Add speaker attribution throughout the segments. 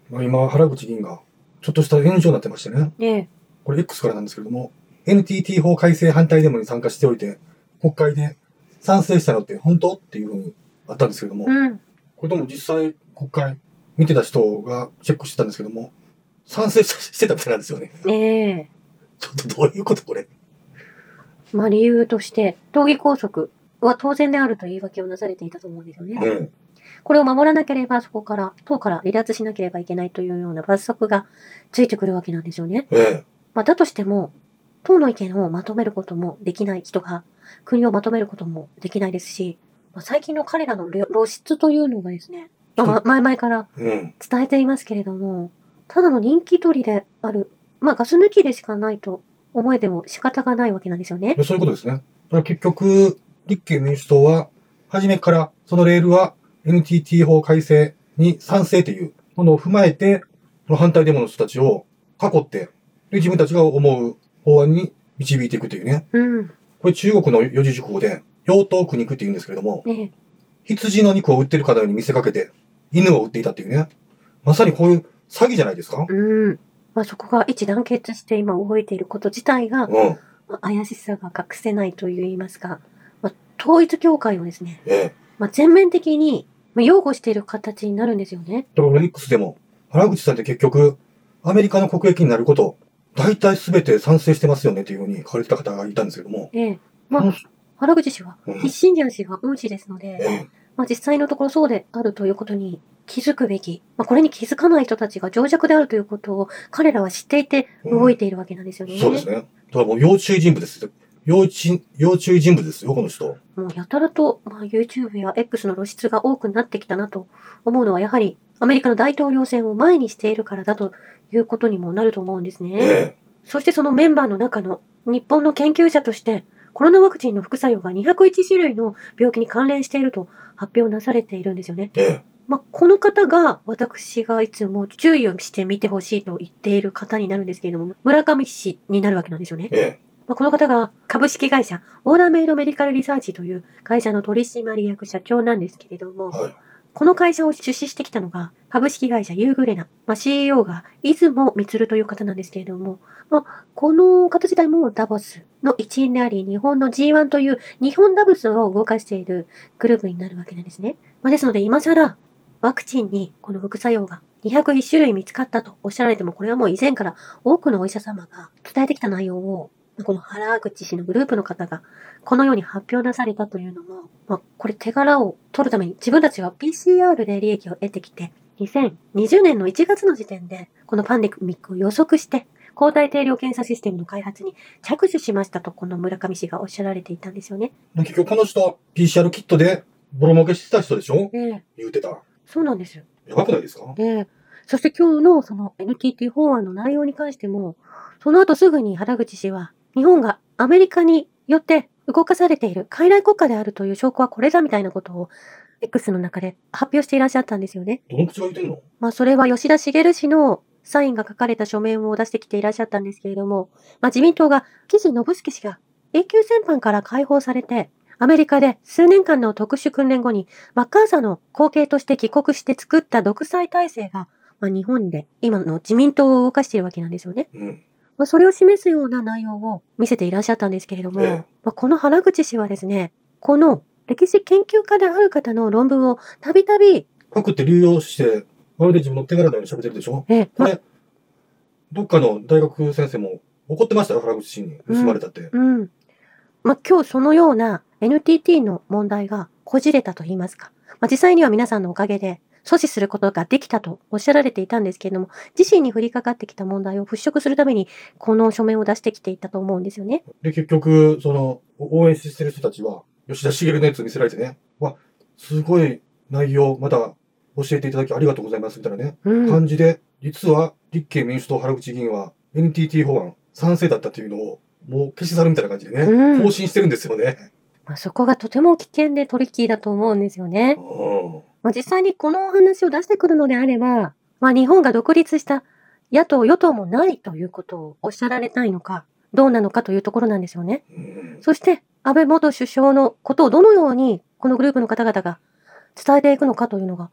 Speaker 1: 今、原口議員がちょっとした炎上になってましてね。
Speaker 2: ええ。
Speaker 1: これ X からなんですけれども、NTT 法改正反対デモに参加しておいて、国会で賛成したのって本当っていうふうにあったんですけれども、これでも実際国会見てた人がチェックしてたんですけども、賛成してたみたいなんですよね。
Speaker 2: ええ。
Speaker 1: ちょっとどういうことこれ。
Speaker 2: 理由として、党議拘束は当然であると言い訳をなされていたと思うんですよね。これを守らなければ、そこから、党から離脱しなければいけないというような罰則がついてくるわけなんですよね。だとしても、党の意見をまとめることもできない人が、国をまとめることもできないですし、最近の彼らの露出というのがですね、前々から伝えていますけれども、ただの人気取りである、ガス抜きでしかないと思えても仕方がないわけなんですよね。
Speaker 1: そういうことですね。だから結局、立憲民主党は、初めからそのレールは NTT 法改正に賛成というものを踏まえて、この反対デモの人たちを囲って、で自分たちが思う法案に導いていくというね。これ中国の四字熟語で、養豚苦肉って言うんですけれども、羊の肉を売ってるかのように見せかけて、犬を売っていたっていうね。まさにこういう詐欺じゃないですか。
Speaker 2: そこが一致団結して今動いていること自体が、怪しさが隠せないと言いますか、統一教会をですね、全面的に擁護している形になるんですよね。
Speaker 1: だから X でも、原口さんって結局、アメリカの国益になること、大体すべて賛成してますよねっていうふうに書かれてた方がいたんですけども。
Speaker 2: 原口氏は、一信者氏が恩師ですので、実際のところそうであるということに気づくべき。これに気づかない人たちが情弱であるということを彼らは知っていて動いているわけなんですよね。
Speaker 1: そうですね。だからもう要注意人物です。要注意人物ですよ、この人。
Speaker 2: もうやたらと、YouTube や X の露出が多くなってきたなと思うのは、やはりアメリカの大統領選を前にしているからだということにもなると思うんですね。そしてそのメンバーの中の日本の研究者として、コロナワクチンの副作用が201種類の病気に関連していると発表なされているんですよね。この方が私がいつも注意をして見てほしいと言っている方になるんですけれども、村上氏になるわけなんですよね。この方が株式会社オーダーメイドメディカルリサーチという会社の取締役社長なんですけれども、この会社を出資してきたのが株式会社ユーグレナ、CEO が出雲充という方なんですけれども、この方自体もダボスの一員であり、日本の G1 という日本ダブスを動かしているグループになるわけなんですね。ですので今更ワクチンにこの副作用が201種類見つかったとおっしゃられても、これはもう以前から多くのお医者様が伝えてきた内容をこの原口氏のグループの方がこのように発表なされたというのも、これ手柄を取るために自分たちは PCR で利益を得てきて、2020年の1月の時点でこのパンデミックを予測して抗体定量検査システムの開発に着手しましたとこの村上氏がおっしゃられていたんですよね。
Speaker 1: 結局この人 PCR キットでボロ儲けしてた人でしょ、言うてた。
Speaker 2: そうなんですよ。
Speaker 1: やばくないですか？
Speaker 2: そして今日のその NTT 法案の内容に関しても、その後すぐに原口氏は日本がアメリカによって動かされている傀儡国家であるという証拠はこれだみたいなことを X の中で発表していらっしゃったんですよね。
Speaker 1: どの口が言ってんの？
Speaker 2: それは吉田茂氏のサインが書かれた書面を出してきていらっしゃったんですけれども、自民党が岸信介氏が永久戦犯から解放されて、アメリカで数年間の特殊訓練後にマッカーサーの後継として帰国して作った独裁体制が、日本で今の自民党を動かしているわけなんですよね。それを示すような内容を見せていらっしゃったんですけれども、この原口氏はですね、この歴史研究家である方の論文をたびたび
Speaker 1: 書くって流用して、まるで自分の手柄のように喋ってるでしょ？これ、どっかの大学先生も怒ってましたよ、原口氏に盗まれたって。
Speaker 2: 今日そのような NTT の問題がこじれたと言いますか、実際には皆さんのおかげで阻止することができたとおっしゃられていたんですけれども、自身に降りかかってきた問題を払拭するためにこの書面を出してきていたと思うんですよね。
Speaker 1: で、結局、応援してる人たちは、吉田茂のやつ見せられてね、すごい内容、また教えていただきありがとうございますみたいなね、感じで、実は立憲民主党原口議員は NTT 法案賛成だったというのを、もう消し去るみたいな感じでね、更新してるんですよね。
Speaker 2: そこがとても危険でトリッキーだと思うんですよね。実際にこのお話を出してくるのであれば、日本が独立した野党、与党もないということをおっしゃられたいのか、どうなのかというところなんですよね。そして、安倍元首相のことをどのようにこのグループの方々が伝えていくのかというのが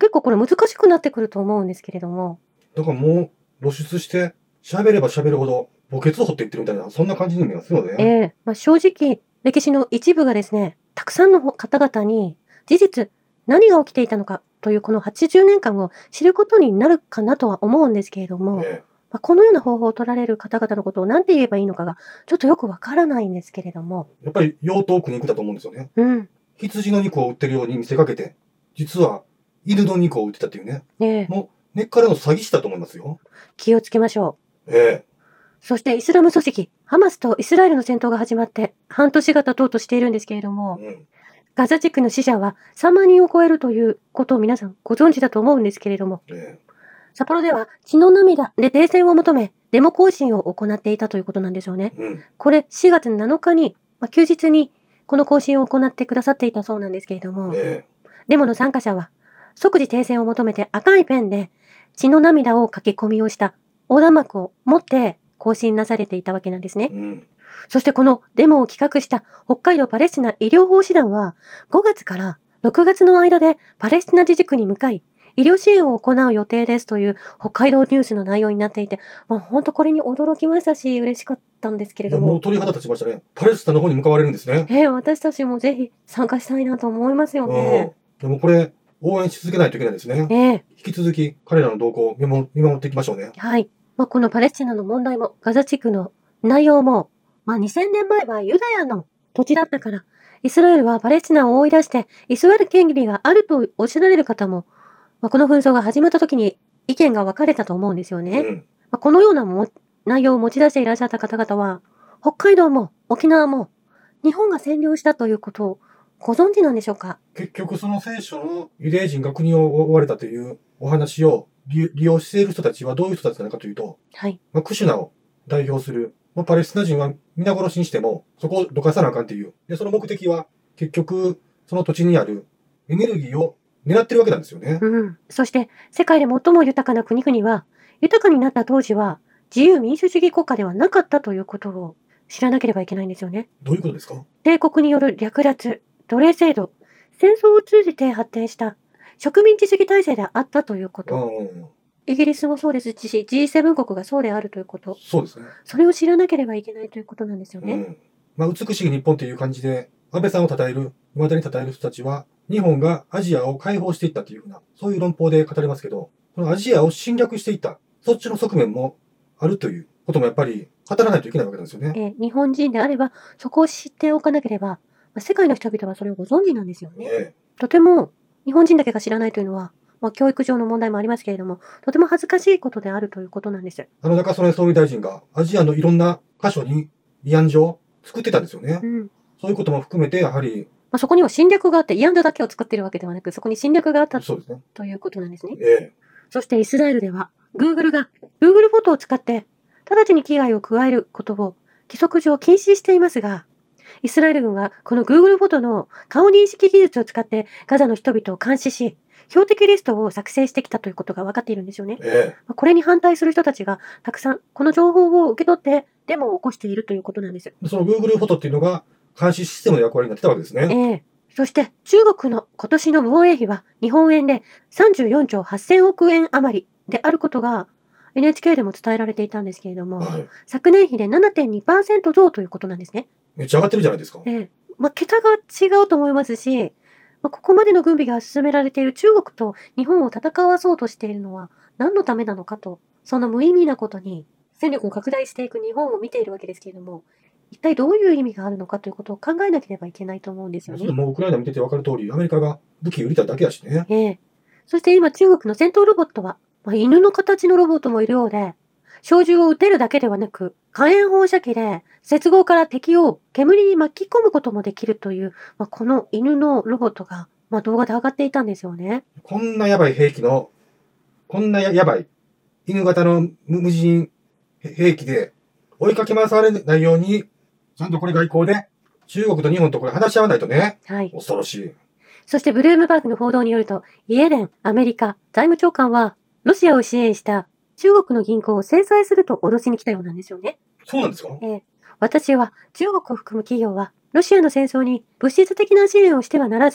Speaker 2: 結構これ難しくなってくると思うんですけれども。
Speaker 1: だからもう露出して喋れば喋るほど墓穴を掘っていってるみたいな、そんな感じに見えますよね。
Speaker 2: 正直、歴史の一部がですね、たくさんの方々に事実、何が起きていたのかというこの80年間を知ることになるかなとは思うんですけれども、このような方法を取られる方々のことを何て言えばいいのかが、ちょっとよくわからないんですけれども。
Speaker 1: やっぱり養豚苦肉だと思うんですよね。
Speaker 2: うん。
Speaker 1: 羊の肉を売ってるように見せかけて、実は犬の肉を売ってたっていうね。もう根っからの詐欺師だと思いますよ。
Speaker 2: 気をつけましょ
Speaker 1: う。
Speaker 2: そしてイスラム組織、ハマスとイスラエルの戦闘が始まって半年が経とうとしているんですけれども、ガザ地区の死者は3万人を超えるということを皆さんご存知だと思うんですけれども、札幌では血の涙で停戦を求め、デモ行進を行っていたということなんでしょうね。これ4月7日に、休日にこの行進を行ってくださっていたそうなんですけれども、デモの参加者は即時停戦を求めて赤いペンで血の涙を書き込みをした横断幕を持って行進なされていたわけなんですね。そしてこのデモを企画した北海道パレスチナ医療奉仕団は5月から6月の間でパレスチナ自治区に向かい医療支援を行う予定ですという北海道ニュースの内容になっていて、本当これに驚きましたし嬉しかったんですけれども。
Speaker 1: もう鳥肌立ちましたね。パレスチナの方に向かわれるんですね。
Speaker 2: 私たちもぜひ参加したいなと思いますよね。
Speaker 1: でもこれ応援し続けないといけないですね。引き続き彼らの動向を見守っていきましょうね。
Speaker 2: はい。このパレスチナの問題もガザ地区の内容も、2000年前はユダヤの土地だったから、イスラエルはパレスチナを追い出してイスラエル権利があるとおっしゃられる方も、この紛争が始まった時に意見が分かれたと思うんですよね。このような内容を持ち出していらっしゃった方々は、北海道も沖縄も日本が占領したということをご存知なんでしょうか？
Speaker 1: 結局その聖書のユダヤ人が国を追われたというお話を利用している人たちはどういう人たちなのかというと、クシュナを代表するパレスチナ人は皆殺しにしてもそこをどかさなあかんっていう。で、その目的は結局その土地にあるエネルギーを狙ってるわけなんですよね。
Speaker 2: そして世界で最も豊かな国々は豊かになった当時は自由民主主義国家ではなかったということを知らなければいけないんですよね。
Speaker 1: どういうことですか？
Speaker 2: 帝国による略奪、奴隷制度、戦争を通じて発展した植民地主義体制であったということ。イギリスもそうですし、G7 国がそうであるということ。
Speaker 1: そうですね。
Speaker 2: それを知らなければいけないということなんですよね。
Speaker 1: 美しい日本という感じで、安倍さんを称える、未だに称える人たちは、日本がアジアを解放していったというふうな、そういう論法で語れますけど、このアジアを侵略していった、そっちの側面もあるということもやっぱり語らないといけないわけなんですよね。
Speaker 2: 日本人であれば、そこを知っておかなければ、世界の人々はそれをご存知なんですよね。とても、日本人だけが知らないというのは、教育上の問題もありますけれども、とても恥ずかしいことであるということなんです。
Speaker 1: 中曽根総理大臣がアジアのいろんな箇所に慰安所を作ってたんですよね。そういうことも含めて、やはり、
Speaker 2: そこには侵略があって、慰安所だけを作っているわけではなく、そこに侵略があったということなんですね。そしてイスラエルでは、Google が Google フォトを使って、直ちに危害を加えることを規則上禁止していますが、イスラエル軍はこの Google フォトの顔認識技術を使ってガザの人々を監視し、標的リストを作成してきたということが分かっているんですよね。これに反対する人たちがたくさんこの情報を受け取ってデモを起こしているということなんです。
Speaker 1: その Google フォトっていうのが監視システムの役割になってたわけですね。
Speaker 2: そして中国の今年の防衛費は日本円で34兆8000億円余りであることが NHK でも伝えられていたんですけれども、昨年比で 7.2% 増ということなんですね。
Speaker 1: めっちゃ上がってるじゃないですか。
Speaker 2: 桁が違うと思いますし、ここまでの軍備が進められている中国と日本を戦わそうとしているのは何のためなのかと、その無意味なことに戦力を拡大していく日本を見ているわけですけれども、一体どういう意味があるのかということを考えなければいけないと思うんですよね。
Speaker 1: もうウクライナ見てて分かる通り、アメリカが武器売りたいだけだしね。
Speaker 2: そして今中国の戦闘ロボットは、犬の形のロボットもいるようで、小銃を撃てるだけではなく、火炎放射器で接合から敵を煙に巻き込むこともできるという、この犬のロボットが、動画で上がっていたんですよね。
Speaker 1: こんなやばい兵器の、こんなやばい犬型の無人兵器で追いかけ回されないように、ちゃんとこれ外交で中国と日本とこれ話し合わないとね。恐ろしい。
Speaker 2: そしてブルームバーグの報道によると、イエレンアメリカ財務長官はロシアを支援した中国の銀行を制裁すると脅しに来たようなんですよね。
Speaker 1: そうなんですか？
Speaker 2: 私は中国を含む企業はロシアの戦争に物質的な支援をしてはならず、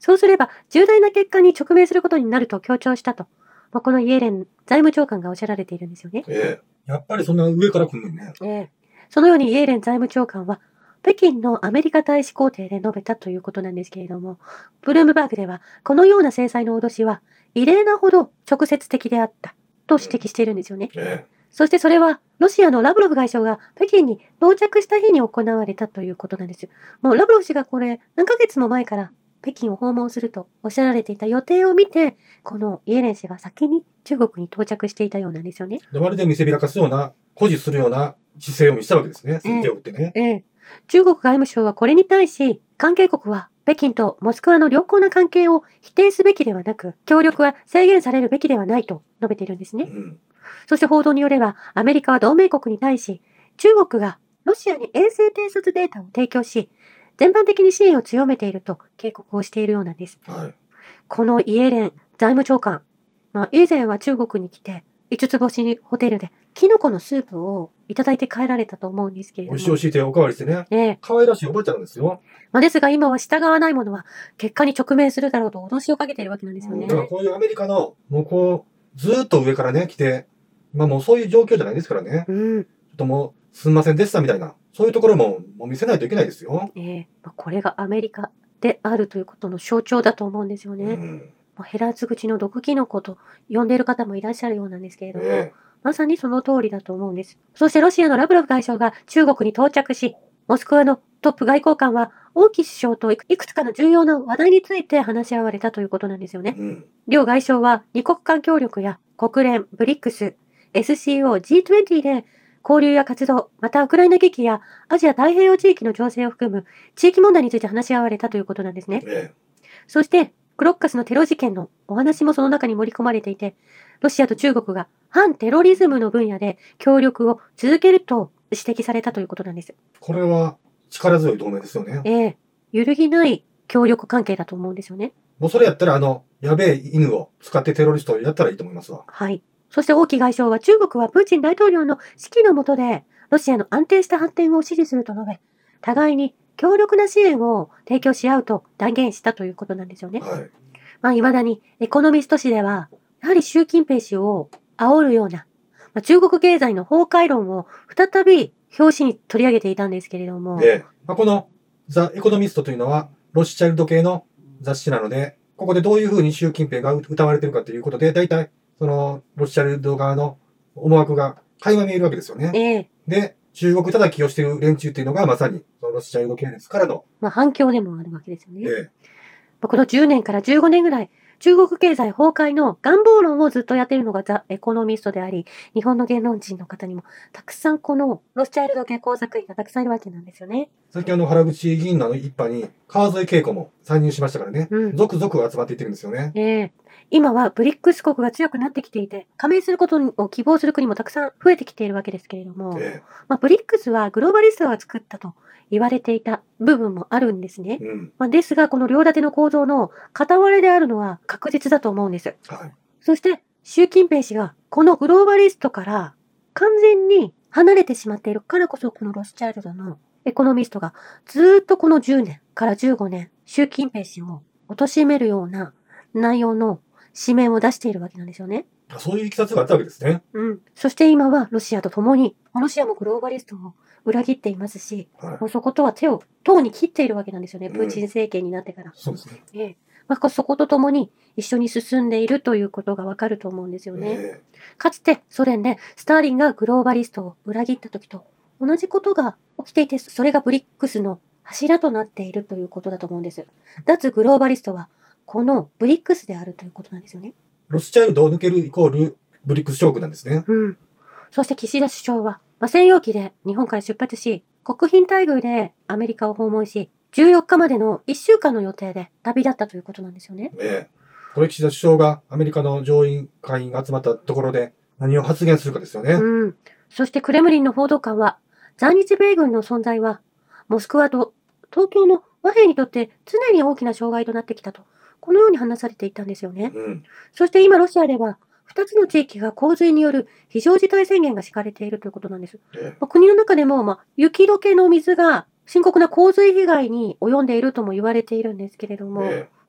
Speaker 2: そうすれば重大な結果に直面することになると強調したと、このイエレン財務長官がおっしゃられているんですよね。
Speaker 1: やっぱりそんな上から来るのにね。
Speaker 2: そのようにイエレン財務長官は、北京のアメリカ大使公邸で述べたということなんですけれども、ブルームバーグでは、このような制裁の脅しは、異例なほど直接的であったと指摘しているんですよね。そしてそれは、ロシアのラブロフ外相が北京に到着した日に行われたということなんです。もうラブロフ氏がこれ、何ヶ月も前から北京を訪問するとおっしゃられていた予定を見て、このイエレン氏が先に中国に到着していたようなんですよね。
Speaker 1: まるで見せびらかすような、誇示するような姿勢を見せたわけですね。先手を打ってね。
Speaker 2: 中国外務省はこれに対し、関係国は北京とモスクワの良好な関係を否定すべきではなく、協力は制限されるべきではないと述べているんですね。そして報道によれば、アメリカは同盟国に対し、中国がロシアに衛星偵察データを提供し、全般的に支援を強めていると警告をしているようなんです。このイエレン財務長官、以前は中国に来て、5つ星ホテルでキノコのスープをいただいて帰られたと思うんですけれども。
Speaker 1: 美味しいおかわりしてね。可愛らしいおばあちゃんですよ。
Speaker 2: ですが今は従わないものは結果に直面するだろうと脅しをかけているわけなんですよね。
Speaker 1: だからこういうアメリカの、もうこう、ずーっと上からね、来て、もうそういう状況じゃないですからね。ちょっともう、すんませんでしたみたいな、そういうところも見せないといけないですよ。
Speaker 2: これがアメリカであるということの象徴だと思うんですよね。ヘラツ口の毒キノコと呼んでいる方もいらっしゃるようなんですけれども、まさにその通りだと思うんです。そしてロシアのラブロフ外相が中国に到着し、モスクワのトップ外交官は王毅首相といくつかの重要な話題について話し合われたということなんですよね。両外相は二国間協力や国連、ブリックス、SCO、G20 で交流や活動、またウクライナ危機やアジア太平洋地域の情勢を含む地域問題について話し合われたということなんですね。そして、クロッカスのテロ事件のお話もその中に盛り込まれていて、ロシアと中国が反テロリズムの分野で協力を続けると指摘されたということなんです。
Speaker 1: これは力強い同盟ですよね。
Speaker 2: 揺るぎない協力関係だと思うんですよね。
Speaker 1: もうそれやったらやべえ犬を使ってテロリストをやったらいいと思いますわ。
Speaker 2: そして王毅外相は中国はプーチン大統領の指揮の下でロシアの安定した発展を支持すると述べ、互いに強力な支援を提供し合うと断言したということなんですよね。未だにエコノミスト誌では、やはり習近平氏を煽るような、中国経済の崩壊論を再び表紙に取り上げていたんですけれども。
Speaker 1: このザ・エコノミストというのはロスチャイルド系の雑誌なので、ここでどういうふうに習近平が歌われているかということで、大体そのロスチャイルド側の思惑が垣間見えるわけですよね。で、中国叩きをしている連中というのがまさにそのロスチャイルド系列からの、
Speaker 2: 反響でもあるわけですよね。この10年から15年ぐらい、中国経済崩壊の願望論をずっとやっているのがザ・エコノミストであり、日本の言論人の方にもたくさんこのロスチャイルド系工作員がたくさんいるわけなんですよね。
Speaker 1: 最近原口議員の一派に川添恵子も参入しましたからね。続々集まっていってるんですよね。
Speaker 2: 今はブリックス国が強くなってきていて、加盟することを希望する国もたくさん増えてきているわけですけれども、ブリックスはグローバリストが作ったと言われていた部分もあるんですね。ですが、この両立ての構造の片割れであるのは確実だと思うんです。そして、習近平氏がこのグローバリストから完全に離れてしまっているからこそ、このロスチャイルドのエコノミストがずっとこの10年から15年、習近平氏を貶めるような内容の紙面を出しているわけなんですよね。
Speaker 1: そういういきさつがあったわけですね。
Speaker 2: そして今はロシアと共に、ロシアもグローバリストを裏切っていますし、もうそことは手をとうに切っているわけなんですよね。プーチン政権になってから。
Speaker 1: そうですね。
Speaker 2: そこと共に一緒に進んでいるということがわかると思うんですよね。かつてソ連でスターリンがグローバリストを裏切った時と同じことが起きていて、それがブリックスの柱となっているということだと思うんです。脱グローバリストはこのブリックスであるということなんですよね。
Speaker 1: ロスチャイルドを抜けるイコールブリックス将軍なんですね。
Speaker 2: そして岸田首相は、専用機で日本から出発し、国賓待遇でアメリカを訪問し、14日までの1週間の予定で旅立ったということなんですよね。
Speaker 1: これ岸田首相がアメリカの上院会員が集まったところで何を発言するかですよね。
Speaker 2: そしてクレムリンの報道官は、在日米軍の存在は、モスクワと東京の和平にとって常に大きな障害となってきたと、このように話されていたんですよね。そして今ロシアでは、2つの地域が洪水による非常事態宣言が敷かれているということなんです。国の中でも、雪解けの水が深刻な洪水被害に及んでいるとも言われているんですけれども、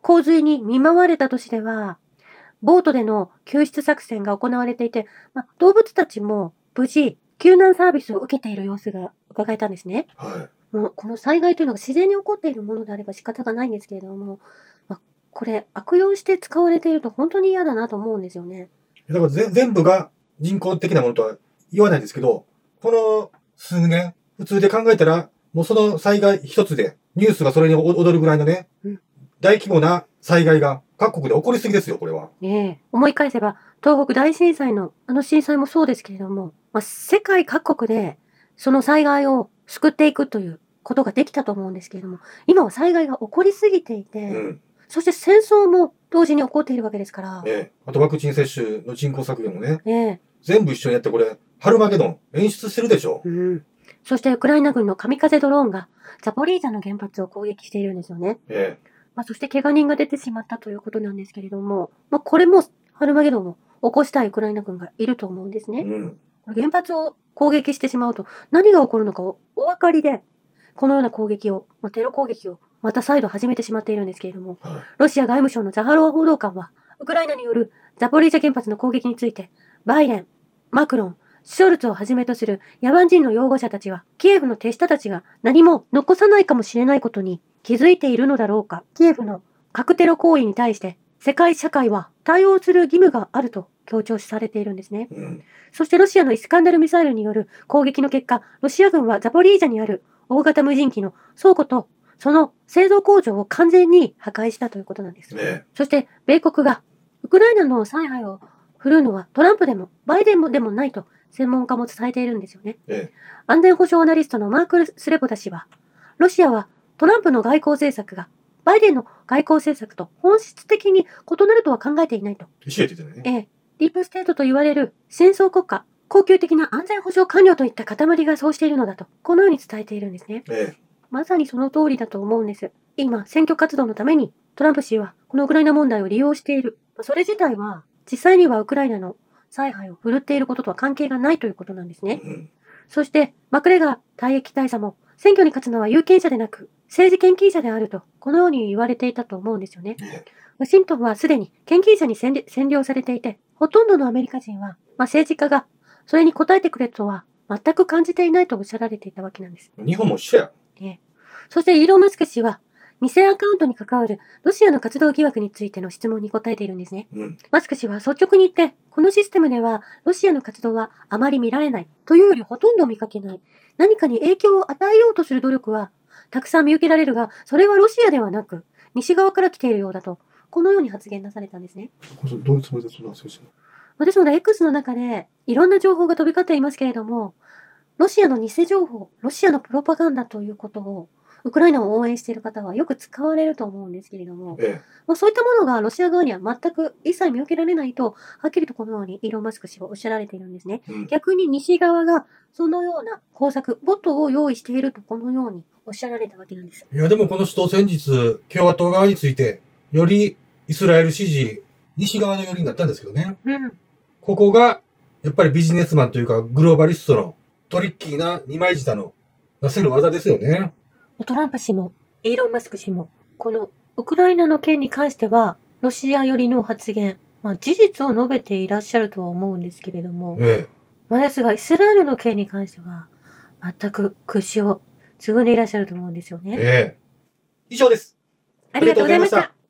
Speaker 2: 洪水に見舞われた都市では、ボートでの救出作戦が行われていて、動物たちも無事、救難サービスを受けている様子が伺えたんですね。
Speaker 1: はい。
Speaker 2: もうこの災害というのが自然に起こっているものであれば仕方がないんですけれども、これ悪用して使われていると本当に嫌だなと思うんですよね。
Speaker 1: だから全部が人工的なものとは言わないですけど、この数年、普通で考えたら、もうその災害一つで、ニュースがそれに踊るぐらいのね、大規模な災害が各国で起こりすぎですよ、これは。
Speaker 2: 思い返せば、東北大震災の震災もそうですけれども、世界各国でその災害を救っていくということができたと思うんですけれども、今は災害が起こりすぎていて、そして戦争も同時に起こっているわけですから。
Speaker 1: あとワクチン接種の人口削減もね。全部一緒にやってこれ、ハルマゲドン演出してるでしょ。
Speaker 2: そしてウクライナ軍のカミカゼドローンがザポリージャの原発を攻撃しているんですよね。そして怪我人が出てしまったということなんですけれども、これもハルマゲドンを起こしたいウクライナ軍がいると思うんですね。原発を攻撃してしまうと何が起こるのかお分かりで、このような攻撃を、テロ攻撃をまた再度始めてしまっているんですけれども、ロシア外務省のザハロワ報道官は、ウクライナによるザポリージャ原発の攻撃について、バイデン、マクロン、ショルツをはじめとする野蛮人の擁護者たちは、キエフの手下たちが何も残さないかもしれないことに気づいているのだろうか。キエフの核テロ行為に対して世界社会は対応する義務があると強調されているんですね。そしてロシアのイスカンダルミサイルによる攻撃の結果、ロシア軍はザポリージャにある大型無人機の倉庫とその製造工場を完全に破壊したということなんです。そして米国がウクライナの采配を振るうのはトランプでもバイデンもでもないと専門家も伝えているんですよね。安全保障アナリストのマーク・スレボタ氏は、ロシアはトランプの外交政策がバイデンの外交政策と本質的に異なるとは考えていないと。
Speaker 1: ディ
Speaker 2: ープステートと言われる戦争国家、恒久的な安全保障官僚といった塊がそうしているのだと、このように伝えているんですね。まさにその通りだと思うんです。今、選挙活動のためにトランプ氏はこのウクライナ問題を利用している。それ自体は実際にはウクライナの采配を振るっていることとは関係がないということなんですね。そして、マクレガー退役大佐も、選挙に勝つのは有権者でなく、政治献金者であると、このように言われていたと思うんですよね。ワシントンはすでに献金者に占領されていて、ほとんどのアメリカ人は、政治家がそれに応えてくれとは全く感じていないとおっしゃられていたわけなんです。
Speaker 1: 日本も一緒や。
Speaker 2: そしてイーロン・マスク氏は、偽アカウントに関わるロシアの活動疑惑についての質問に答えているんですね。マスク氏は率直に言って、このシステムではロシアの活動はあまり見られないというよりほとんど見かけない。何かに影響を与えようとする努力はたくさん見受けられるが、それはロシアではなく西側から来ているようだと、このように発言なされたんですね。
Speaker 1: どういうつもりでそんな話をしてる
Speaker 2: の？ですので X の中でいろんな情報が飛び交っていますけれども、ロシアの偽情報、ロシアのプロパガンダということをウクライナを応援している方はよく使われると思うんですけれども、そういったものがロシア側には全く一切見受けられないと、はっきりとこのようにイーロン・マスク氏はおっしゃられているんですね。逆に西側がそのような工作、ボットを用意しているとこのようにおっしゃられたわけなんです。
Speaker 1: いやでもこの人先日、共和党側について、よりイスラエル支持、西側の寄りになったんですけどね。ここが、やっぱりビジネスマンというかグローバリストのトリッキーな二枚舌の出せる技ですよね。
Speaker 2: トランプ氏も、イーロン・マスク氏も、このウクライナの件に関しては、ロシア寄りの発言、事実を述べていらっしゃるとは思うんですけれども、ですが、イスラエルの件に関しては、全く口をつぐんでいらっしゃると思うんですよね。
Speaker 1: 以上です。
Speaker 2: ありがとうございました。